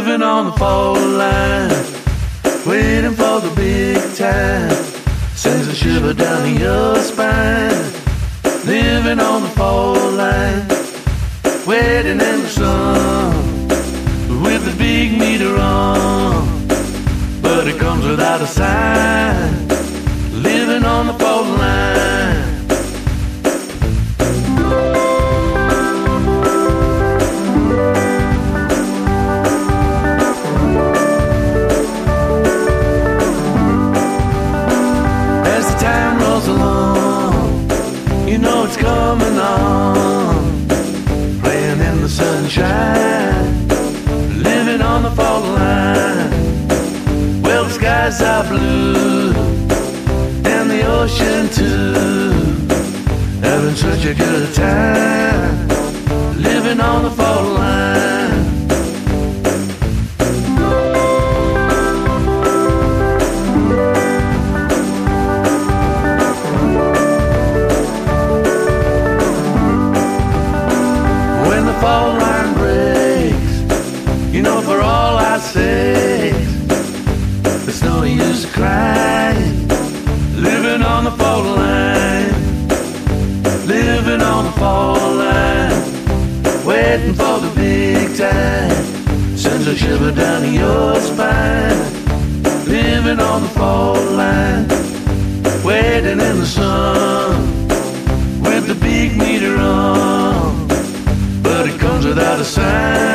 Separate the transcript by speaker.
Speaker 1: living on the fault line, waiting for the big time, sends a shiver down your spine. Living on the fault line, waiting in the sun, with the big meter on, but it comes without a sign. Living on the fault line. As the time rolls along, you know it's coming on, playing in the sunshine, living on the fault line. Well, the skies are blue and the ocean too, having such a good time, living on the fault line. When the fault line breaks, you know, for all our sakes, there's no use crying. Living on the fault line, living on the fault line, waiting for the big time, sends a shiver down your spine. Living on the fault line, waiting in the sun, with the big meter on, but it comes without a sign.